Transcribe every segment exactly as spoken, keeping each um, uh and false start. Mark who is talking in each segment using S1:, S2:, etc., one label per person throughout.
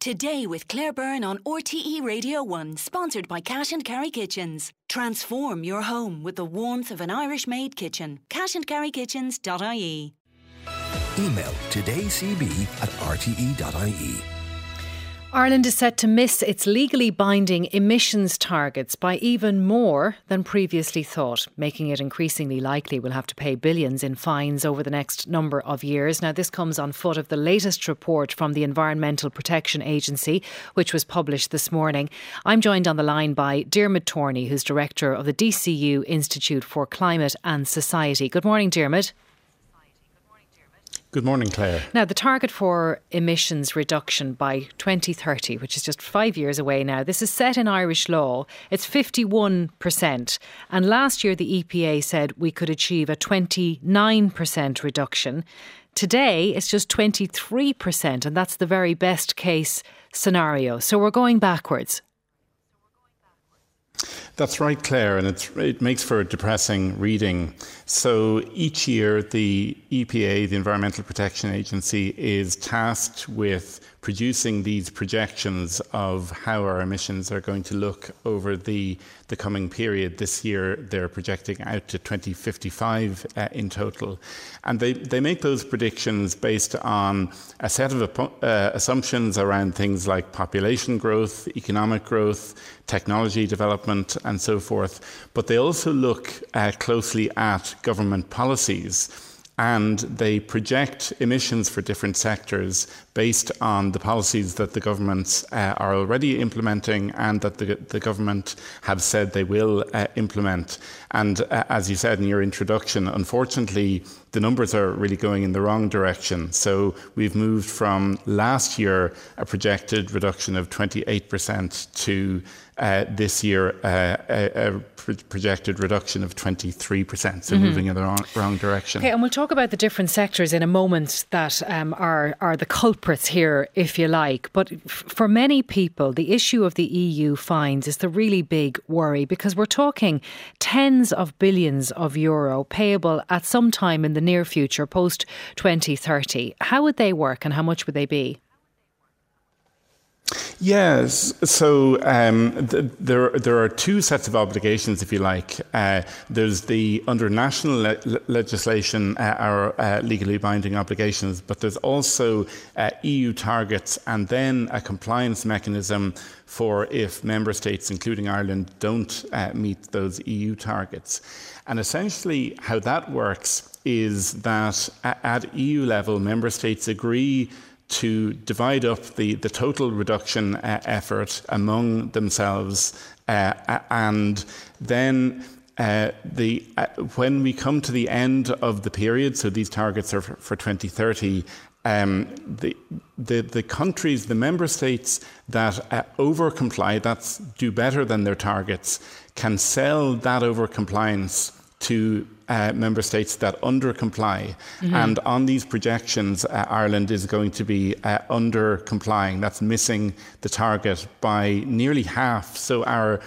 S1: Today with Claire Byrne on R T E Radio one, sponsored by Cash and Carry Kitchens. Transform your home with the warmth of an Irish-made kitchen. cash and carry kitchens dot I E.
S2: Email todaycb at r t e dot i e.
S3: Ireland is set to miss its legally binding emissions targets by even more than previously thought, making it increasingly likely we'll have to pay billions in fines over the next number of years. Now, this comes on foot of the latest report from the Environmental Protection Agency, which was published this morning. I'm joined on the line by Diarmuid Torney, who's Director of the D C U Institute for Climate and Society. Good morning, Diarmuid.
S4: Good morning, Claire.
S3: Now, the target for emissions reduction by twenty thirty, which is just five years away now, this is set in Irish law. It's fifty-one percent. And last year, the E P A said we could achieve a twenty-nine percent reduction. Today, it's just twenty-three percent, and that's the very best case scenario. So we're going backwards.
S4: That's right, Claire, and it's, it makes for a depressing reading. So each year, the E P A, the Environmental Protection Agency, is tasked with producing these projections of how our emissions are going to look over the, the coming period. This year, they're projecting out to twenty fifty-five uh, in total. And they, they make those predictions based on a set of uh, assumptions around things like population growth, economic growth, technology development, and so forth. But they also look uh, closely at government policies, and they project emissions for different sectors based on the policies that the governments uh, are already implementing and that the, the government have said they will uh, implement. And uh, as you said in your introduction, unfortunately, the numbers are really going in the wrong direction. So we've moved from last year a projected reduction of twenty-eight percent to uh, this year uh, a, a projected reduction of twenty-three percent. So mm-hmm. moving in the wrong, wrong direction.
S3: Okay, and we'll talk about the different sectors in a moment that um, are, are the culprits here, if you like. But f- for many people, the issue of the E U fines is the really big worry, because we're talking tens of billions of euro payable at some time in the near future, post twenty thirty. How would they work and how much would they be?
S4: Yes, so um, th- there there are two sets of obligations, if you like. Uh, there's the under national le- legislation, uh, our uh, legally binding obligations, but there's also uh, E U targets and then a compliance mechanism for if member states, including Ireland, don't uh, meet those E U targets. And essentially how that works is that at E U level, member states agree to divide up the, the total reduction uh, effort among themselves, uh, and then uh, the uh, when we come to the end of the period, so these targets are for, for twenty thirty, um, the, the the countries, the member states that uh, over-comply, that's do better than their targets, can sell that over-compliance to uh, member states that under-comply. Mm-hmm. And on these projections, uh, Ireland is going to be uh, under-complying. That's missing the target by nearly half. So our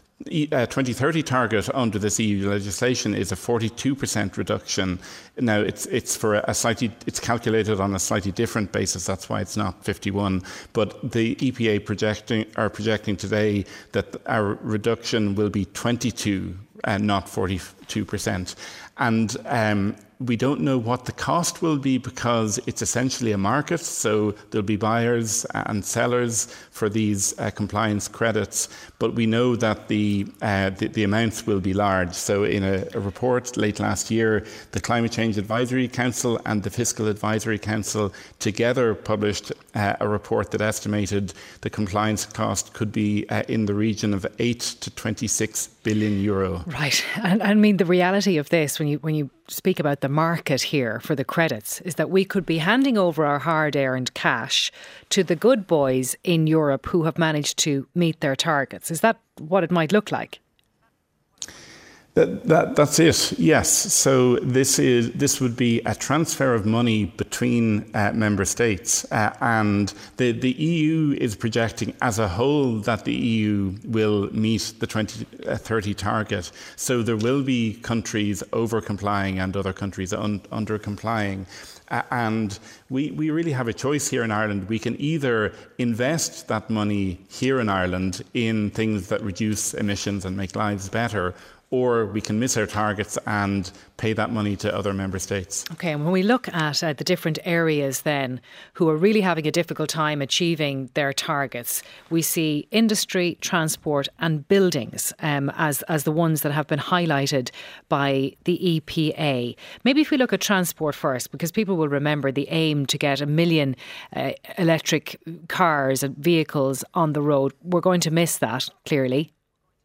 S4: uh, twenty thirty target under this E U legislation is a forty-two percent reduction. Now, it's it's for a slightly, it's calculated on a slightly different basis. That's why it's not fifty-one. But the E P A projecting are projecting today that our reduction will be twenty-two and not forty-two percent. And um, we don't know what the cost will be, because it's essentially a market. So there'll be buyers and sellers for these uh, compliance credits. But we know that the, uh, the the amounts will be large. So in a, a report late last year, the Climate Change Advisory Council and the Fiscal Advisory Council together published uh, a report that estimated the compliance cost could be uh, in the region of eight to twenty-six billion euro.
S3: Right. And I mean, the reality of this, when you when you speak about the market here for the credits, is that we could be handing over our hard-earned cash to the good boys in Europe who have managed to meet their targets. Is that what it might look like?
S4: That, that, that's it. Yes. So this is this would be a transfer of money between uh, member states, uh, and the the E U is projecting as a whole that the E U will meet the twenty thirty target. So there will be countries over complying and other countries un, under complying. Uh, and we, we really have a choice here in Ireland. We can either invest that money here in Ireland in things that reduce emissions and make lives better, or we can miss our targets and pay that money to other member states.
S3: OK, and when we look at uh, the different areas then who are really having a difficult time achieving their targets, we see industry, transport and buildings um, as, as the ones that have been highlighted by the E P A. Maybe if we look at transport first, because people will remember the aim to get a million uh, electric cars and vehicles on the road. We're going to miss that, clearly.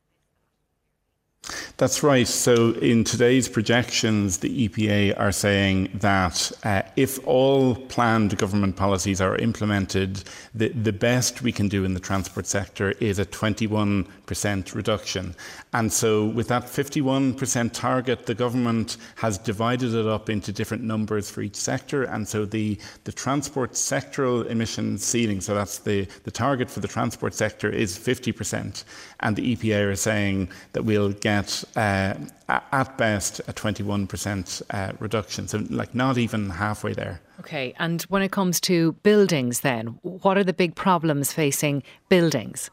S4: That's right. So in today's projections, the E P A are saying that uh, if all planned government policies are implemented, the, the best we can do in the transport sector is a twenty-one percent reduction. And so with that fifty-one percent target, the government has divided it up into different numbers for each sector. And so the, the transport sectoral emission ceiling, so that's the, the target for the transport sector, is fifty percent. And the E P A are saying that we'll get uh, at best a twenty-one percent uh, reduction. So like not even halfway there.
S3: OK, and when it comes to buildings then, what are the big problems facing buildings?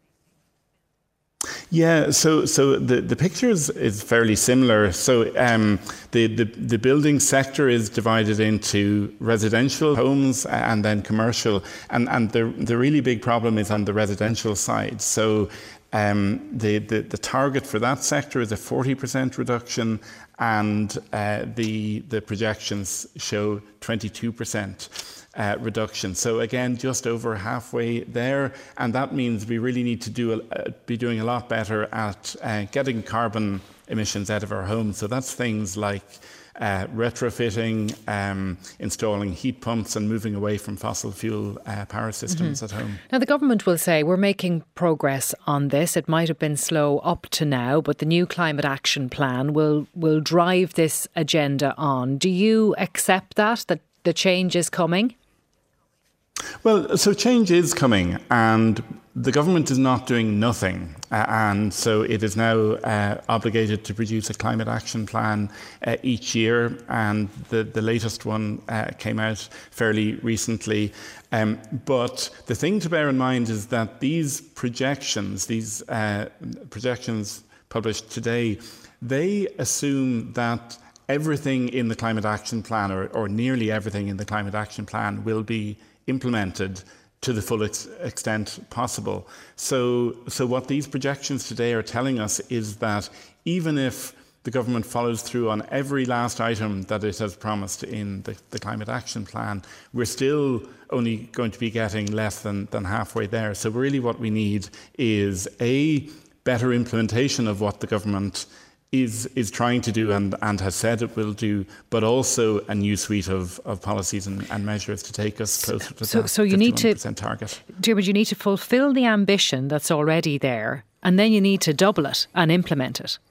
S4: Yeah, so so the, the picture is, is fairly similar. So um, the, the, the building sector is divided into residential homes and then commercial. And, and the, the really big problem is on the residential side. So um, the, the, the target for that sector is a forty percent reduction, and uh, the, the projections show twenty-two percent. Uh, reduction. So again, just over halfway there, and that means we really need to do a, uh, be doing a lot better at uh, getting carbon emissions out of our homes. So that's things like uh, retrofitting, um, installing heat pumps, and moving away from fossil fuel uh, power systems mm-hmm. at home.
S3: Now, the government will say we're making progress on this. It might have been slow up to now, but the new climate action plan will will drive this agenda on. Do you accept that that the change is coming?
S4: Well, so change is coming, and the government is not doing nothing. Uh, and so it is now uh, obligated to produce a climate action plan uh, each year. And the, the latest one uh, came out fairly recently. Um, but the thing to bear in mind is that these projections, these uh, projections published today, they assume that everything in the climate action plan, or, or nearly everything in the climate action plan, will be implemented to the full ex- extent possible. So, so what these projections today are telling us is that even if the government follows through on every last item that it has promised in the, the climate action plan, we're still only going to be getting less than, than halfway there. So really what we need is a better implementation of what the government is is trying to do and, and has said it will do, but also a new suite of, of policies and, and measures to take us closer to
S3: so,
S4: that
S3: so you need to,
S4: target.
S3: Diarmuid, you need to fulfil the ambition that's already there, and then you need to double it and implement it.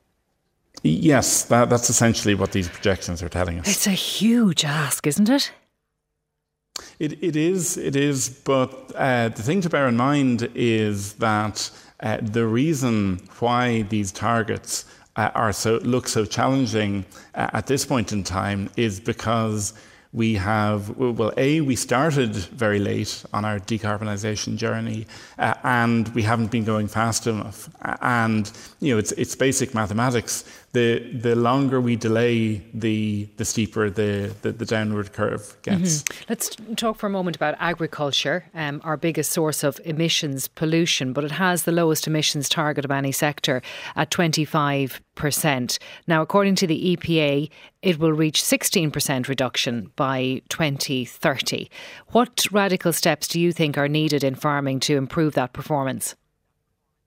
S4: Yes, that, that's essentially what these projections are telling us.
S3: It's a huge ask, isn't it?
S4: It, it is, it is, but uh, the thing to bear in mind is that uh, the reason why these targets Uh, are so look so challenging uh, at this point in time is because we have, well, A, we started very late on our decarbonisation journey uh, and we haven't been going fast enough. And, you know, it's it's basic mathematics. The the longer we delay, the the steeper the, the, the downward curve gets.
S3: Mm-hmm. Let's talk for a moment about agriculture, um, our biggest source of emissions pollution, but it has the lowest emissions target of any sector at twenty-five percent. Now, according to the E P A, it will reach sixteen percent reduction by twenty thirty. What radical steps do you think are needed in farming to improve that performance?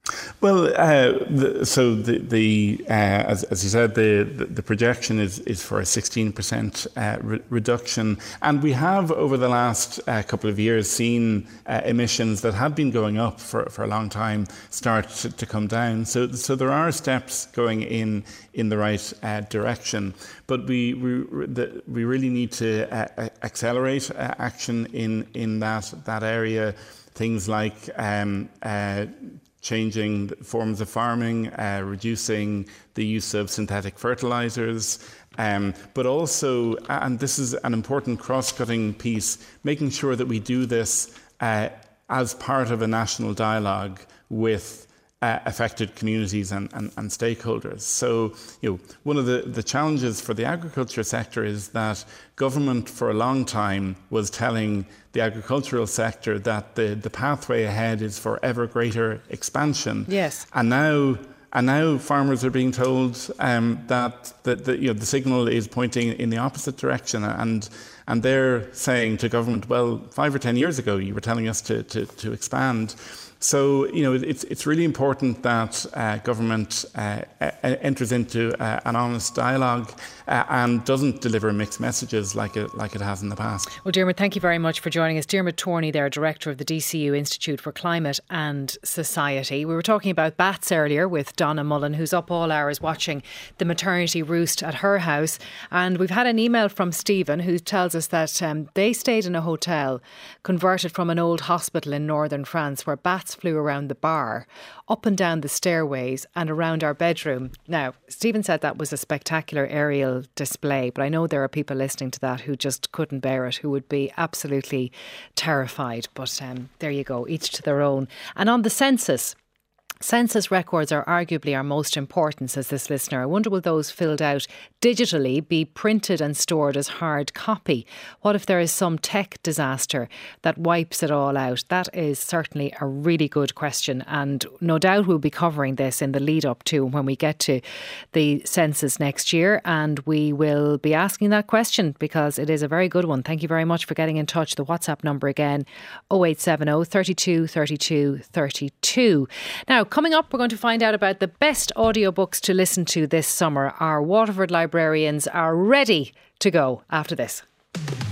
S4: Well, uh, the, so the, the uh, as, as you said, the, the, the projection is, is for a sixteen percent uh, re- reduction. And we have, over the last uh, couple of years, seen uh, emissions that have been going up for, for a long time start to, to come down. So, so there are steps going in in the right uh, direction. But we we, the, we really need to uh, accelerate uh, action in, in that, that area. Things like um, uh, changing forms of farming, uh, reducing the use of synthetic fertilizers, um, but also, and this is an important cross-cutting piece, making sure that we do this uh, as part of a national dialogue with Uh, affected communities and, and, and stakeholders. So, you know, one of the, the challenges for the agriculture sector is that government for a long time was telling the agricultural sector that the, the pathway ahead is for ever greater expansion.
S3: Yes.
S4: And now and now farmers are being told um, that, that, that you know, the signal is pointing in the opposite direction, and and they're saying to government, well, five or ten years ago you were telling us to, to, to expand. So, you know, it's it's really important that uh, government uh, enters into uh, an honest dialogue uh, and doesn't deliver mixed messages like it like it has in the past.
S3: Well, Diarmuid, thank you very much for joining us. Diarmuid Torney there, Director of the D C U Institute for Climate and Society. We were talking about bats earlier with Donna Mullen, who's up all hours watching the maternity roost at her house. And we've had an email from Stephen who tells us that um, they stayed in a hotel converted from an old hospital in northern France where bats flew around the bar, up and down the stairways and around our bedroom. Now, Stephen said that was a spectacular aerial display, but I know there are people listening to that who just couldn't bear it, who would be absolutely terrified. But um, there you go, each to their own. And on the census, census records are arguably our most important, says this listener. I wonder will those filled out digitally be printed and stored as hard copy? What if there is some tech disaster that wipes it all out? That is certainly a really good question, and no doubt we'll be covering this in the lead up to when we get to the census next year, and we will be asking that question because it is a very good one. Thank you very much for getting in touch. The WhatsApp number again, oh eight seven oh, thirty-two, thirty-two, thirty-two. Now, coming up, we're going to find out about the best audiobooks to listen to this summer. Our Waterford librarians are ready to go after this.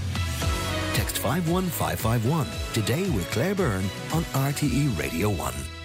S2: Text five one five five one today with Claire Byrne on R T E Radio one.